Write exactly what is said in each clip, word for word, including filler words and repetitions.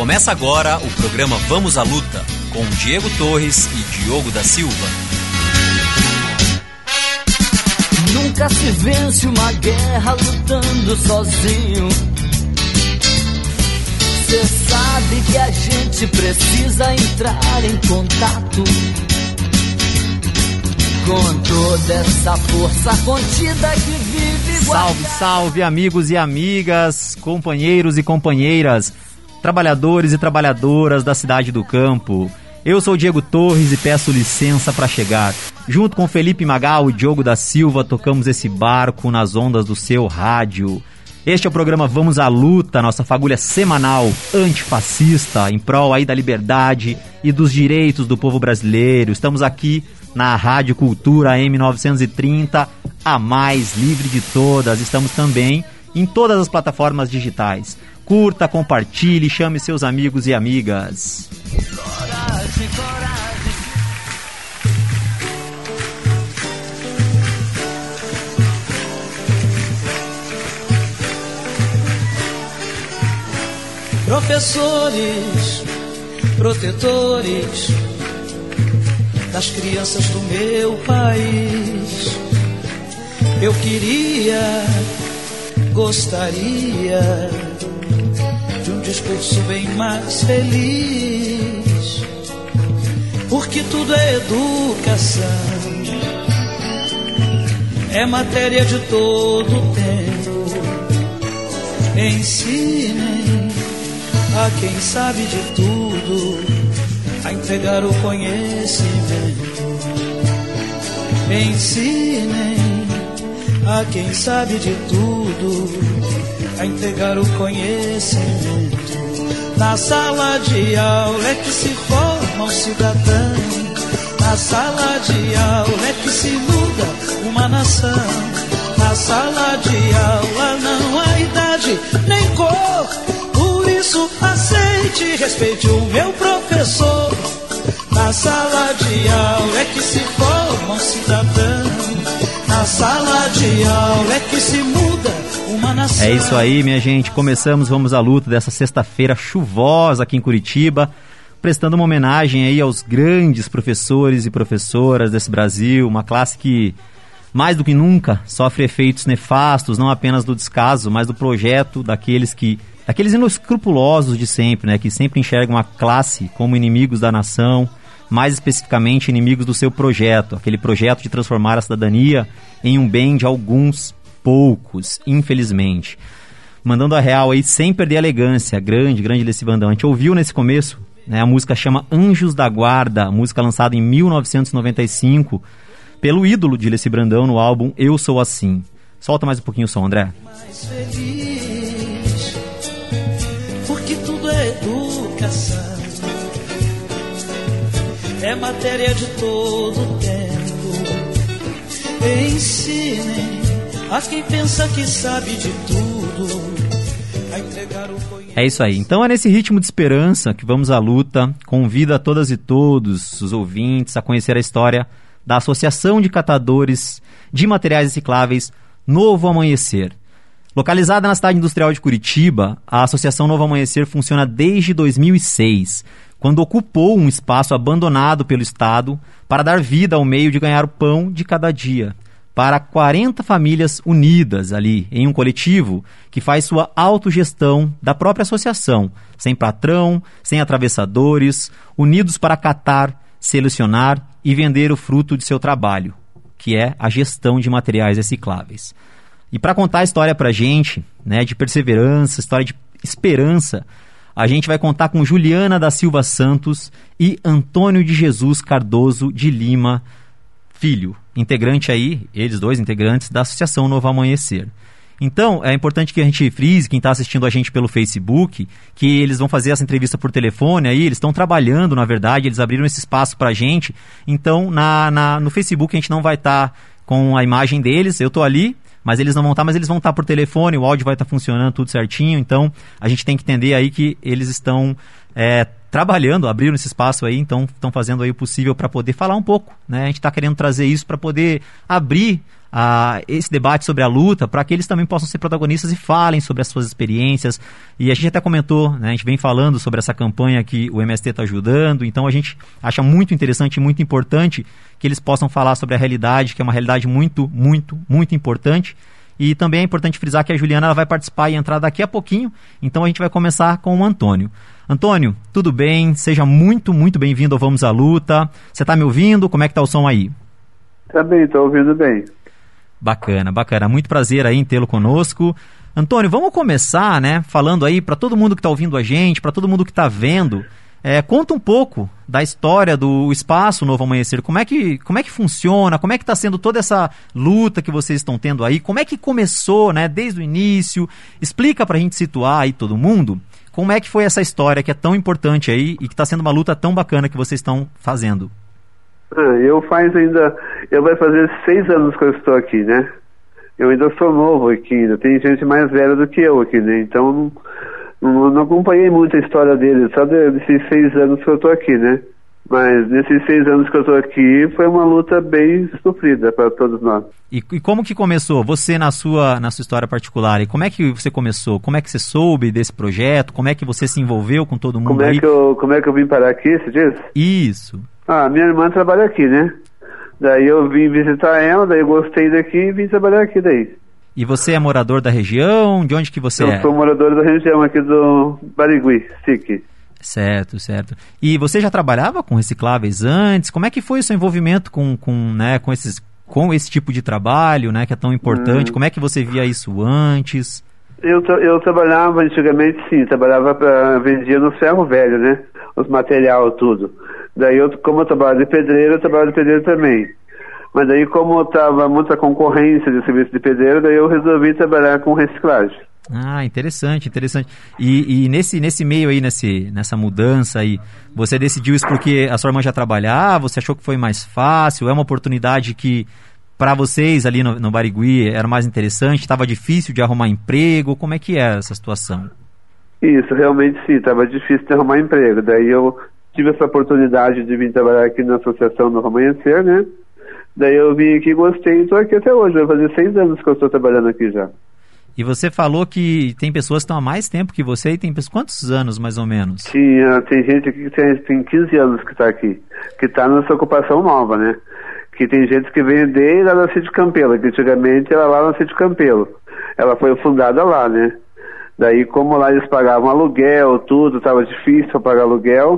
Começa agora o programa Vamos à Luta, com Diego Torres e Diogo da Silva. Nunca se vence uma guerra lutando sozinho. Cê sabe que a gente precisa entrar em contato com toda essa força contida que vive... Salve, salve, amigos e amigas, companheiros e companheiras, trabalhadores e trabalhadoras da cidade do campo. Eu sou o Diego Torres e peço licença para chegar. Junto com Felipe Magal e Diogo da Silva, tocamos esse barco nas ondas do seu rádio. Este é o programa Vamos à Luta, nossa fagulha semanal antifascista, em prol aí da liberdade e dos direitos do povo brasileiro. Estamos aqui na Rádio Cultura M novecentos e trinta, a mais livre de todas. Estamos também em todas as plataformas digitais. Curta, compartilhe, chame seus amigos e amigas. Coragem, coragem. Professores, protetores das crianças do meu país, eu queria, gostaria de um discurso bem mais feliz, porque tudo é educação, é matéria de todo tempo. Ensinem a quem sabe de tudo a entregar o conhecimento. Ensinem a quem sabe de tudo a entregar o conhecimento. Na sala de aula é que se forma um cidadão. Na sala de aula é que se muda uma nação. Na sala de aula não há idade nem cor. Por isso aceite e respeite o meu professor. Na sala de aula é que se forma um cidadão. Na sala de aula é que se muda uma nação. É isso aí, minha gente. Começamos Vamos à Luta dessa sexta-feira chuvosa aqui em Curitiba, prestando uma homenagem aí aos grandes professores e professoras desse Brasil, uma classe que, mais do que nunca, sofre efeitos nefastos, não apenas do descaso, mas do projeto daqueles que Aqueles inescrupulosos de sempre, né, que sempre enxergam a classe como inimigos da nação, mais especificamente inimigos do seu projeto, aquele projeto de transformar a cidadania em um bem de alguns poucos, infelizmente. Mandando a real aí, sem perder a elegância, grande, grande Leci Brandão. A gente ouviu nesse começo, né, a música chama Anjos da Guarda, música lançada em mil novecentos e noventa e cinco, pelo ídolo de Leci Brandão no álbum Eu Sou Assim. Solta mais um pouquinho o som, André. Mais feliz, porque tudo é educação, é matéria de todo tempo. Ensinem a quem pensa que sabe de tudo a entregar o conhecimento. É isso aí. Então é nesse ritmo de esperança que vamos à luta. Convido a todas e todos os ouvintes a conhecer a história da Associação de Catadores de Materiais Recicláveis Novo Amanhecer. Localizada na cidade industrial de Curitiba, a Associação Novo Amanhecer funciona desde dois mil e seis, quando ocupou um espaço abandonado pelo Estado para dar vida ao meio de ganhar o pão de cada dia, para quarenta famílias unidas ali em um coletivo que faz sua autogestão da própria associação, sem patrão, sem atravessadores, unidos para catar, selecionar e vender o fruto de seu trabalho, que é a gestão de materiais recicláveis. E para contar a história para a gente, né, de perseverança, história de esperança, a gente vai contar com Juliana da Silva Santos e Antônio de Jesus Cardoso de Lima Filho, integrante aí, eles dois integrantes da Associação Novo Amanhecer. Então, é importante que a gente frise, quem está assistindo a gente pelo Facebook, que eles vão fazer essa entrevista por telefone aí, eles estão trabalhando, na verdade, eles abriram esse espaço para a gente. Então, na, na, no Facebook a gente não vai estar tá com a imagem deles, eu estou ali, mas eles não vão estar, mas eles vão estar por telefone, o áudio vai estar funcionando tudo certinho, então a gente tem que entender aí que eles estão é, trabalhando, abriram esse espaço aí, então estão fazendo aí o possível para poder falar um pouco, né? A gente está querendo trazer isso para poder abrir a, esse debate sobre a luta, para que eles também possam ser protagonistas e falem sobre as suas experiências. E a gente até comentou, né, a gente vem falando sobre essa campanha que o M S T está ajudando, então a gente acha muito interessante e muito importante que eles possam falar sobre a realidade, que é uma realidade muito, muito, muito importante. E também é importante frisar que a Juliana ela vai participar e entrar daqui a pouquinho, então a gente vai começar com o Antônio. Antônio, tudo bem? Seja muito, muito bem-vindo ao Vamos à Luta. Você está me ouvindo? Como é que está o som aí? Tá bem, estou ouvindo bem. Bacana, bacana. Muito prazer aí em tê-lo conosco. Antônio, vamos começar, né, falando aí para todo mundo que está ouvindo a gente, para todo mundo que está vendo, é, conta um pouco da história do Espaço Novo Amanhecer. Como é que, como é que funciona? Como é que está sendo toda essa luta que vocês estão tendo aí? Como é que começou, né, desde o início? Explica para a gente situar aí todo mundo. Como é que foi essa história que é tão importante aí e que está sendo uma luta tão bacana que vocês estão fazendo? Ah, eu faz ainda, eu vai fazer seis anos que eu estou aqui, né? Eu ainda sou novo aqui, ainda tem gente mais velha do que eu aqui, né? Então não, não, não acompanhei muito a história dele, só desses seis anos que eu estou aqui, né? Mas nesses seis anos que eu estou aqui foi uma luta bem sofrida para todos nós. E, e como que começou? Você na sua, na sua história particular, e como é que você começou? Como é que você soube desse projeto? Como é que você se envolveu com todo mundo como aí? É que eu, como é que eu vim parar aqui, você diz? Isso. Ah, minha irmã trabalha aqui, né? Daí eu vim visitar ela, daí eu gostei daqui e vim trabalhar aqui daí. E você é morador da região? De onde que você eu é? Eu sou morador da região aqui do Barigui, S I C. Certo, certo. E você já trabalhava com recicláveis antes? Como é que foi o seu envolvimento com, com, né, com, esses, com esse tipo de trabalho, né, que é tão importante? Hum. Como é que você via isso antes? Eu, tra eu trabalhava antigamente, sim, trabalhava pra, vendia no ferro velho, né, os material, tudo. Daí, eu, como eu trabalho de pedreiro, eu trabalho de pedreiro também. Mas daí, como estava muita concorrência de serviço de pedreiro, daí eu resolvi trabalhar com reciclagem. Ah, interessante, interessante. E, e nesse, nesse meio aí, nesse, nessa mudança aí, você decidiu isso porque a sua irmã já trabalhava? Você achou que foi mais fácil? É uma oportunidade que, para vocês ali no, no Barigui, era mais interessante? Estava difícil de arrumar emprego? Como é que é essa situação? Isso, realmente sim, estava difícil de arrumar emprego. Daí eu tive essa oportunidade de vir trabalhar aqui na Associação Novo Amanhecer, né? Daí eu vim aqui, gostei e estou aqui até hoje. Vai fazer seis anos que eu estou trabalhando aqui já. E você falou que tem pessoas que estão há mais tempo que você e tem pessoas... Quantos anos, mais ou menos? Tinha, tem gente aqui que tem, tem quinze anos que está aqui, que está nessa ocupação nova, né? Que tem gente que vem desde lá na Sítio Campelo, que antigamente era lá na Sítio Campelo. Ela foi fundada lá, né? Daí, como lá eles pagavam aluguel, tudo, estava difícil para pagar aluguel,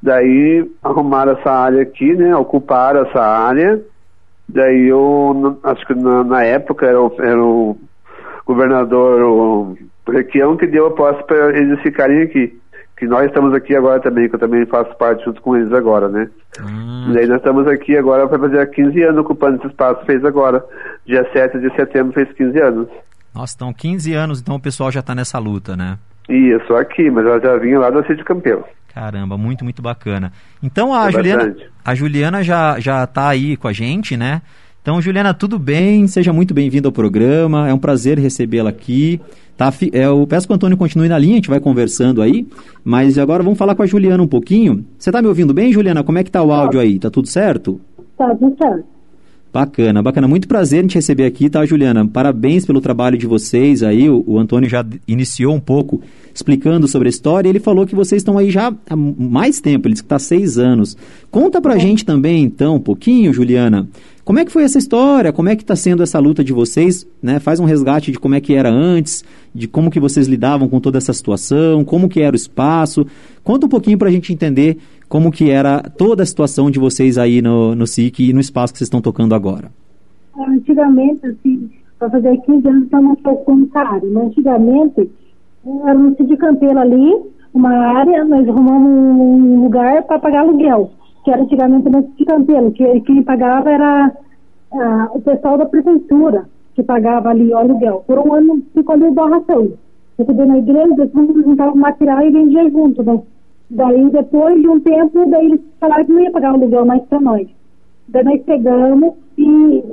daí arrumaram essa área aqui, né? Ocuparam essa área. Daí eu, acho que na, na época era o... Era o governador o Requião que deu a posse para eles ficarem aqui, que nós estamos aqui agora também, que eu também faço parte junto com eles agora, né? Hum. E daí nós estamos aqui agora para fazer quinze anos ocupando esse espaço, fez agora, dia sete de setembro fez quinze anos. Nossa, então quinze anos, então o pessoal já está nessa luta, né? Isso, aqui, mas ela já vinha lá da Sítio Campelo. Caramba, muito, muito bacana. Então a é Juliana, bastante. a Juliana já já está aí com a gente, né? Então, Juliana, tudo bem? Seja muito bem-vinda ao programa. É um prazer recebê-la aqui. Tá, eu peço que o Antônio continue na linha, a gente vai conversando aí. Mas agora vamos falar com a Juliana um pouquinho. Você está me ouvindo bem, Juliana? Como é que tá o áudio aí? Tá tudo certo? Tá tudo certo. Bacana, bacana. Muito prazer em te receber aqui, tá, Juliana? Parabéns pelo trabalho de vocês aí. O, o Antônio já iniciou um pouco explicando sobre a história. Ele falou que vocês estão aí já há mais tempo, ele disse que está há seis anos. Conta pra é. gente também, então, um pouquinho, Juliana. Como é que foi essa história? Como é que está sendo essa luta de vocês? Né? Faz um resgate de como é que era antes, de como que vocês lidavam com toda essa situação, como que era o espaço. Conta um pouquinho para a gente entender como que era toda a situação de vocês aí no, no S I C e no espaço que vocês estão tocando agora. Antigamente, assim, para fazer quinze anos, estamos um pouco contrário. Mas antigamente, era no Sítio Campelo ali, uma área, nós arrumamos um lugar para pagar aluguel, que era antigamente no Sítio Campelo, que quem pagava era ah, o pessoal da prefeitura, que pagava ali o aluguel. Por um ano ficou ali barração. Recebeu na igreja, depois juntava o material e vendia junto. Né? Daí, depois de um tempo, daí eles falaram que não ia pagar o aluguel mais para nós. Daí nós pegamos e,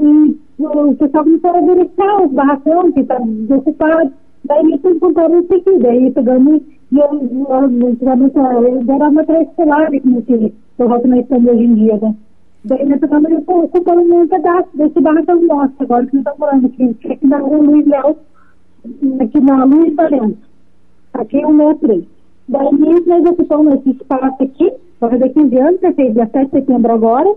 e o pessoal começou a verificar os barracões que estavam desocupados. Daí eles tudo contaram isso aqui. Daí pegamos e eu, antigamente, era uma escolar, como que eu volto na estamos hoje em dia, né? Daí nós estamos ocupando um pedaço desse barracão nosso, agora que nós estamos morando aqui, aqui na rua Luiz Léo, aqui na Luiz Valente, aqui é um metro aí. Daí nós ocupamos esse espaço aqui, vai fazer quinze anos, vai ser dia sete de setembro agora.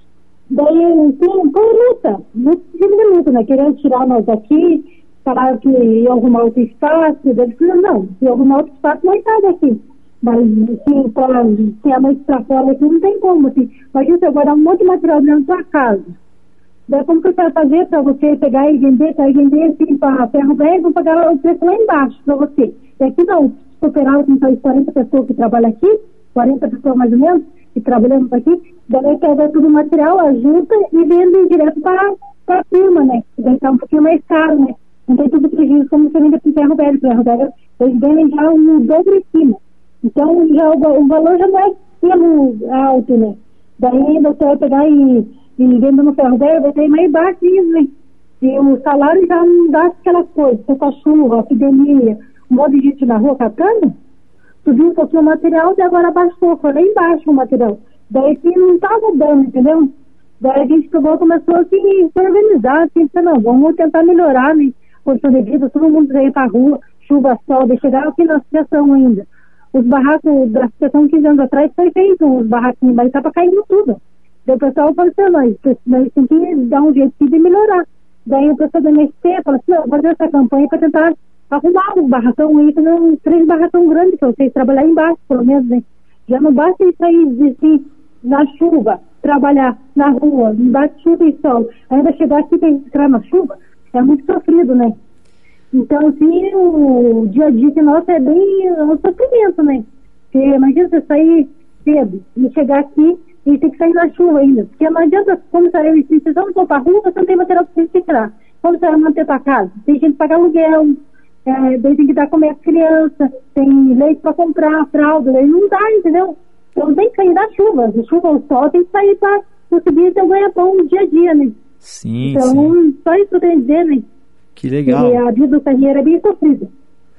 Daí, sim, com luta, muito time de luta, né? Querendo tirar nós daqui, falaram que ia arrumar outro espaço, daí disseram, não, se arrumar outro espaço, nós sai daqui. Mas, assim, para ser a noite para fora aqui, não tem como, assim. Mas isso agora é um monte de material dentro da sua casa. Daí, como que você vai fazer para você pegar e vender, para vender, assim, para ferro velho, vão pagar o preço lá embaixo para você. E aqui não, se operar com quarenta pessoas que trabalham aqui, quarenta pessoas mais ou menos, que trabalhamos aqui, daí pega todo o material, ajuda e vende direto para a firma, né? Daí tá um pouquinho mais caro, né? Não tem tudo prejuízo como você vende para o ferro velho. Ferro velho, eles vendem já um dobro em cima. Então, já, o, o valor já não é pelo alto, né? Daí você vai pegar e, e vende no ferro velho, vai ter mais baixo isso, né? E o salário já não dá aquelas coisas, com a chuva, epidemia, um monte de gente na rua catando, subiu um pouquinho o material e agora abaixou, foi lá embaixo o material. Daí que não estava dando, entendeu? Daí a gente pegou, começou assim, se organizar, assim, não, vamos tentar melhorar, né? Condição de vida, todo mundo veio pra rua, chuva, sol, daí chegaram aqui na associação ainda. Os barracos da associação quinze anos atrás foi feito, os barraquinhos, mas estava caindo tudo. Daí o pessoal falou assim, nós, nós temos que dar um jeito de melhorar. Daí o pessoal da M S T falou assim, não, vou fazer essa campanha para tentar arrumar os barracão aí, fazer uns três barracão grandes para vocês trabalhar embaixo, pelo menos, né? Já não basta isso aí, assim, na chuva, trabalhar na rua, embaixo de chuva e sol, ainda chegar aqui para entrar na chuva, é muito sofrido, né? Então, assim, o dia a dia que nosso é bem é um sofrimento, né? Porque imagina você sair cedo e chegar aqui e ter que sair na chuva ainda. Porque não adianta, como sair, se você não for para a rua, você não tem material para você tirar. Como você vai manter tua casa? Tem gente que paga aluguel, é, daí tem que dar comer às crianças, tem leite para comprar, fralda, daí não dá, entendeu? Então tem que sair da chuva. Se chuva ou sol, tem que sair para conseguir ter um ganha-pão no dia a dia, né? Sim, então, sim. Só isso que eu tenho a dizer, né? Que legal. E a vida do carreira é bem sofrida.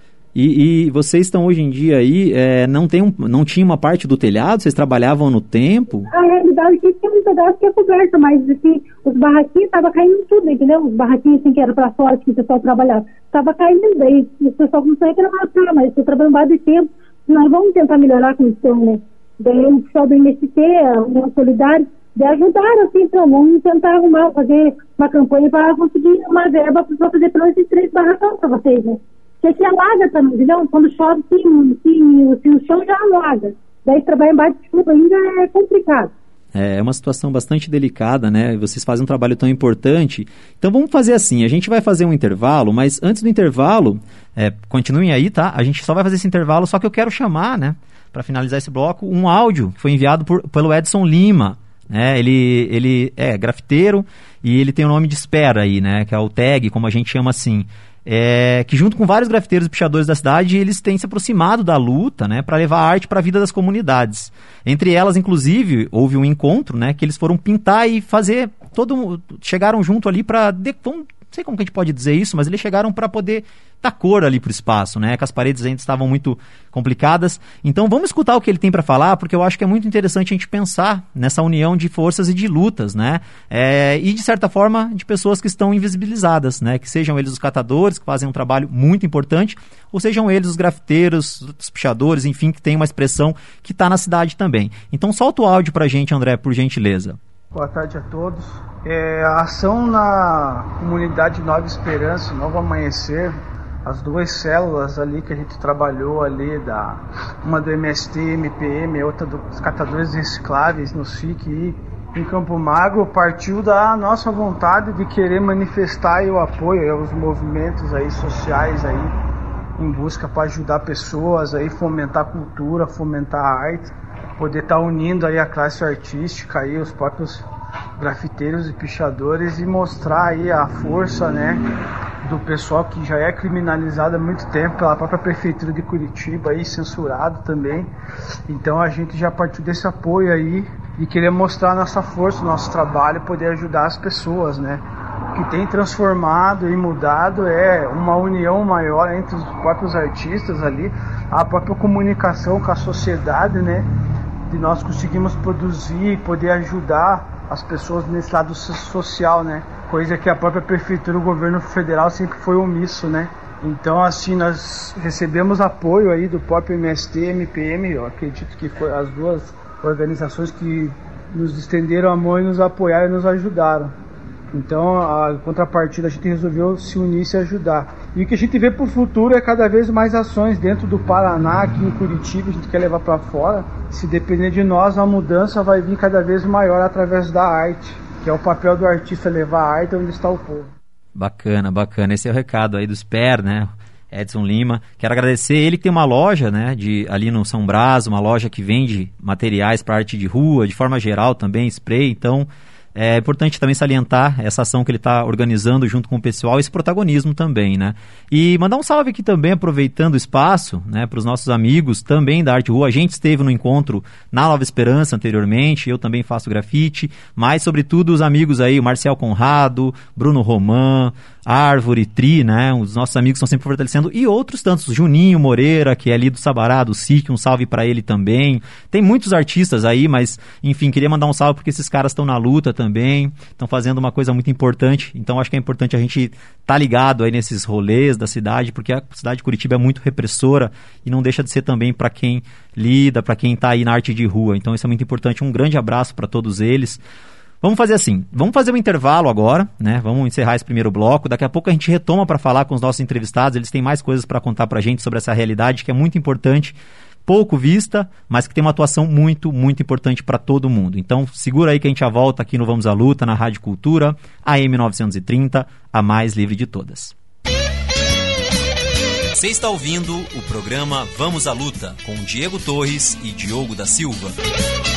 E, e vocês estão hoje em dia aí, é, não, tem um, não tinha uma parte do telhado? Vocês trabalhavam no tempo? A realidade é que tinha um pedaço que é coberto, mas assim, os barraquinhos estavam caindo tudo, entendeu? Os barraquinhos assim, que era para fora, que o pessoal trabalhava, estava caindo daí. O pessoal começou a reclamar, tá, mas estou trabalhando mais de tempo, nós vamos tentar melhorar a condição, né? Daí o pessoal do M S T, a União Solidária, de ajudar, assim, então, vamos tentar arrumar, fazer uma campanha para conseguir uma verba para fazer pelo menos três barracão para vocês, né? Porque aqui alaga também, entendeu? Quando chove, sim, sim, sim, o chão já alaga. Daí trabalhar embaixo de chuva ainda é complicado. É uma situação bastante delicada, né? Vocês fazem um trabalho tão importante. Então vamos fazer assim, a gente vai fazer um intervalo, mas antes do intervalo, é, continuem aí, tá? A gente só vai fazer esse intervalo, só que eu quero chamar, né, para finalizar esse bloco, um áudio que foi enviado por, pelo Edson Lima. É, ele, ele é grafiteiro e ele tem o nome de espera aí, né? Que é o tag, como a gente chama assim. É, que junto com vários grafiteiros e pichadores da cidade, eles têm se aproximado da luta, né? Para levar a arte para a vida das comunidades. Entre elas, inclusive, houve um encontro, né? Que eles foram pintar e fazer todo... Chegaram junto ali para... Não sei como que a gente pode dizer isso, mas eles chegaram para poder dar cor ali pro espaço, né? Que as paredes ainda estavam muito complicadas. Então vamos escutar o que ele tem para falar, porque eu acho que é muito interessante a gente pensar nessa união de forças e de lutas, né? É, e de certa forma de pessoas que estão invisibilizadas, né? Que sejam eles os catadores, que fazem um trabalho muito importante, ou sejam eles os grafiteiros, os pichadores, enfim, que tem uma expressão que está na cidade também. Então solta o áudio pra gente, André, por gentileza. Boa tarde a todos. É, a ação na comunidade Nova Esperança, Novo Amanhecer, as duas células ali que a gente trabalhou ali, da, uma do M S T, M P M, outra dos catadores recicláveis no S I C e em Campo Magro, partiu da nossa vontade de querer manifestar aí o apoio aos movimentos aí sociais aí, em busca para ajudar pessoas aí, fomentar a cultura, fomentar a arte, poder estar tá unindo aí a classe artística aí, os próprios grafiteiros e pichadores, e mostrar aí a força, né, do pessoal que já é criminalizado há muito tempo pela própria prefeitura de Curitiba aí, censurado também. Então a gente já partiu desse apoio aí e querer mostrar a nossa força, o nosso trabalho, poder ajudar as pessoas, né. O que tem transformado e mudado é uma união maior entre os próprios artistas ali, a própria comunicação com a sociedade, né, de nós conseguimos produzir e poder ajudar as pessoas nesse lado social, né? Coisa que a própria prefeitura, o governo federal sempre foi omisso, né? Então, assim, nós recebemos apoio aí do próprio M S T, M P M, eu acredito que foi as duas organizações que nos estenderam a mão e nos apoiaram e nos ajudaram. Então, a contrapartida, a gente resolveu se unir e se ajudar. E o que a gente vê para o futuro é cada vez mais ações dentro do Paraná, aqui em Curitiba, a gente quer levar para fora. Se depender de nós, a mudança vai vir cada vez maior através da arte, que é o papel do artista, levar a arte onde está o povo. Bacana, bacana. Esse é o recado aí do S P E R, né? Edson Lima. Quero agradecer ele que tem uma loja, né, de, ali no São Brás, uma loja que vende materiais para arte de rua, de forma geral também, spray. Então, é importante também salientar essa ação que ele está organizando junto com o pessoal, esse protagonismo também, né? E mandar um salve aqui também, aproveitando o espaço, né, para os nossos amigos também da Arte Rua. A gente esteve no encontro na Nova Esperança anteriormente, eu também faço grafite, mas sobretudo os amigos aí, o Marcel Conrado, Bruno Roman, Árvore, Tri, né? Os nossos amigos estão sempre fortalecendo. E outros tantos, Juninho Moreira, que é ali do Sabará, do S I C, um salve para ele também. Tem muitos artistas aí, mas, enfim, queria mandar um salve porque esses caras estão na luta também, estão fazendo uma coisa muito importante. Então, acho que é importante a gente estar tá ligado aí nesses rolês da cidade, porque a cidade de Curitiba é muito repressora e não deixa de ser também para quem lida, para quem está aí na arte de rua. Então, isso é muito importante. Um grande abraço para todos eles. Vamos fazer assim, vamos fazer um intervalo agora, né? Vamos encerrar esse primeiro bloco. Daqui a pouco a gente retoma para falar com os nossos entrevistados. Eles têm mais coisas para contar para a gente sobre essa realidade que é muito importante, pouco vista, mas que tem uma atuação muito, muito importante para todo mundo. Então, segura aí que a gente já volta aqui no Vamos à Luta, na Rádio Cultura, A M novecentos e trinta, a mais livre de todas. Você está ouvindo o programa Vamos à Luta, com Diego Torres e Diogo da Silva.